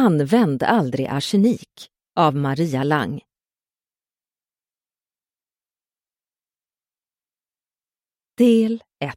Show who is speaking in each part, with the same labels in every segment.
Speaker 1: Använd aldrig arsenik av Maria Lang. Del 1.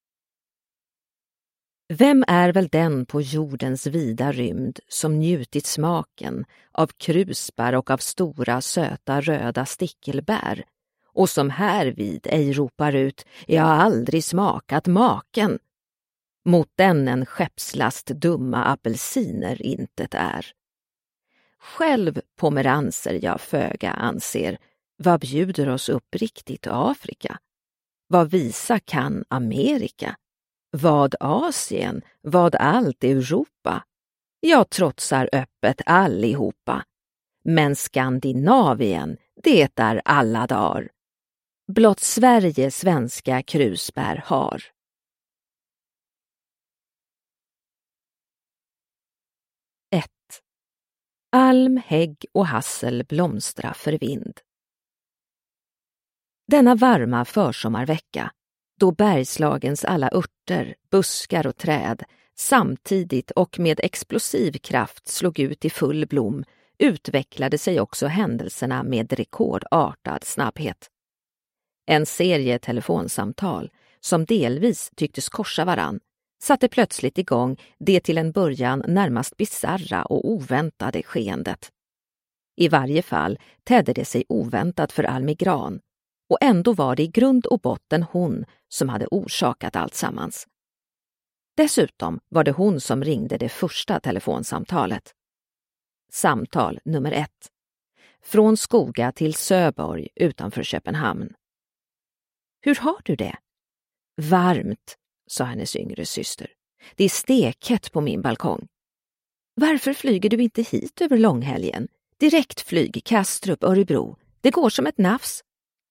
Speaker 1: Vem är väl den på jordens vida rymd som njutit smaken av krusbär och av stora söta röda stickelbär och som härvid ej ropar ut jag har aldrig smakat maken. Mot den en skeppslast dumma apelsiner intet är. Själv pomeranser jag föga anser, vad bjuder oss upp riktigt Afrika? Vad visa kan Amerika? Vad Asien? Vad allt Europa? Jag trotsar öppet allihopa. Men Skandinavien, det är alla dagar. Blott Sverige svenska krusbär har. Alm, hägg och hassel blomstra för vind. Denna varma försommarvecka, då Bergslagens alla örter, buskar och träd samtidigt och med explosiv kraft slog ut i full blom, utvecklade sig också händelserna med rekordartad snabbhet. En serie telefonsamtal, som delvis tycktes korsa varann, satte plötsligt igång det till en början närmast bizarra och oväntade skeendet. I varje fall tädde det sig oväntat för Almi Gran, och ändå var det i grund och botten hon som hade orsakat allt sammans. Dessutom var det hon som ringde det första telefonsamtalet. Samtal nummer 1. Från Skoga till Söborg utanför Köpenhamn. Hur har du det? Varmt, sa hennes yngre syster. Det är stekhett på min balkong. Varför flyger du inte hit över långhelgen? Direktflyg, Kastrup, Örebro. Det går som ett nafs.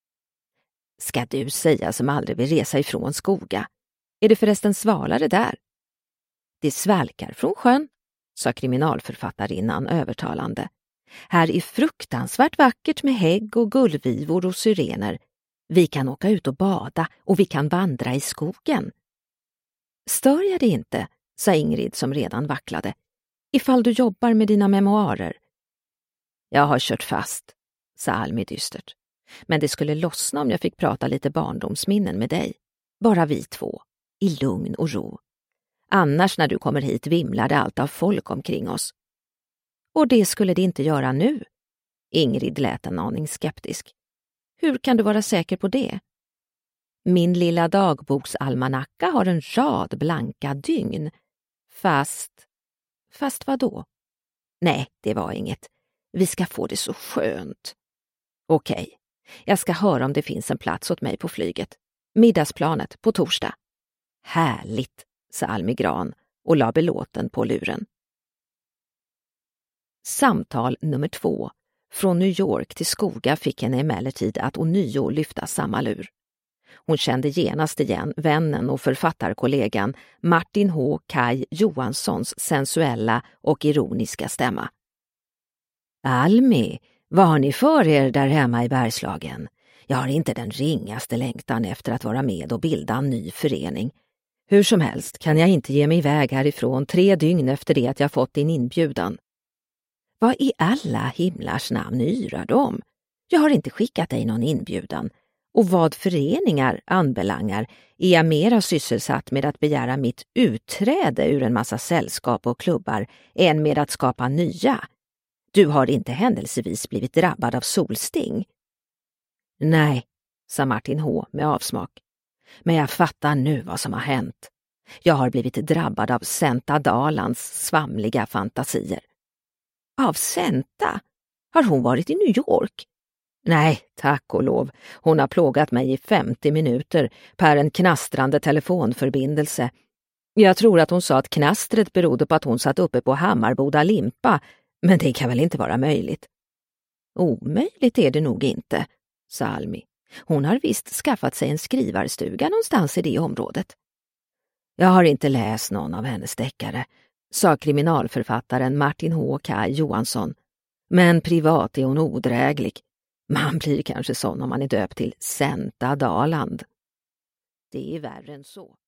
Speaker 1: Ska du säga som aldrig vill resa ifrån Skoga? Är det förresten svalare där? Det svalkar från sjön, sa kriminalförfattarinnan övertalande. Här är fruktansvärt vackert med hägg och gullvivor och syrener. Vi kan åka ut och bada och vi kan vandra i skogen. Stör jag det inte, sa Ingrid som redan vacklade. Ifall du jobbar med dina memoarer. Jag har kört fast, sa Almi dystert. Men det skulle lossna om jag fick prata lite barndomsminnen med dig. Bara vi två, i lugn och ro. Annars när du kommer hit vimlar det allt av folk omkring oss. Och det skulle det inte göra nu. Ingrid lät en aning skeptisk. Hur kan du vara säker på det? Min lilla dagboksalmanacka har en rad blanka dygn. Fast vad då? Nej, det var inget. Vi ska få det så skönt. Okej, jag ska höra om det finns en plats åt mig på flyget. Middagsplanet på torsdag. Härligt, sa Almi Gran och la belåten på luren. Samtal nummer 2. Från New York till Skoga fick henne emellertid att ånyo lyfta samma lur. Hon kände genast igen vännen och författarkollegan Martin H. Kaj Johanssons sensuella och ironiska stämma. Almi, vad har ni för er där hemma i Bergslagen? Jag har inte den ringaste längtan efter att vara med och bilda en ny förening. Hur som helst kan jag inte ge mig iväg härifrån 3 dygn efter det att jag fått din inbjudan. Vad i alla himlars namn yrar du om? Jag har inte skickat dig någon inbjudan. Och vad föreningar anbelangar är jag mera sysselsatt med att begära mitt utträde ur en massa sällskap och klubbar än med att skapa nya. Du har inte händelsevis blivit drabbad av solsting? Nej, sa Martin H. med avsmak. Men jag fattar nu vad som har hänt. Jag har blivit drabbad av Senta Dalans svamliga fantasier. Av Senta? Har hon varit i New York? Nej, tack och lov. Hon har plågat mig i 50 minuter per en knastrande telefonförbindelse. Jag tror att hon sa att knastret berodde på att hon satt uppe på Hammarboda limpa, men det kan väl inte vara möjligt. Omöjligt är det nog inte, sa Almi. Hon har visst skaffat sig en skrivarstuga någonstans i det området. Jag har inte läst någon av hennes deckare, sa kriminalförfattaren Martin H. Kaj Johansson. Men privat är hon odräglig. Man blir kanske sån om man är döpt till Senta Daland. Det är värre än så.